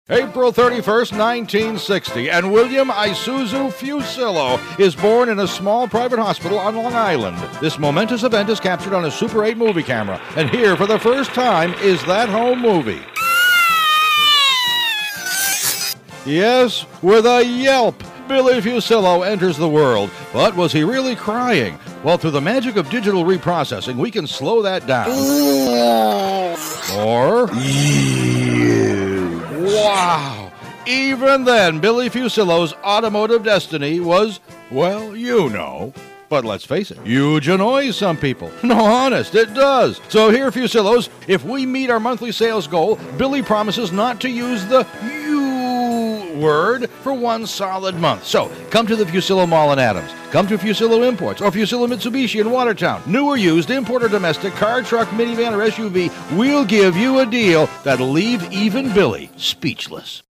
April 31st, 1960, and William Isuzu Fusillo is born in a small private hospital on Long Island. This momentous event is captured on a Super 8 movie camera, and here for the first time is that home movie. Yes, with a yelp, Billy Fusillo enters the world. But was he really crying? Well, through the magic of digital reprocessing, we can slow that down. Or... Wow! Even then, Billy Fusillo's automotive destiny was, well, you know. But let's face it, huge annoys some people. No, honest, it does. So here, Fusillos, if we meet our monthly sales goal, Billy promises not to use the you word for one solid month. So come to the Fusillo Mall in Adams. Come to Fusillo Imports or Fusillo Mitsubishi in Watertown. New or used, import or domestic, car, truck, minivan, or SUV, we'll give you a deal that'll leave even Billy speechless.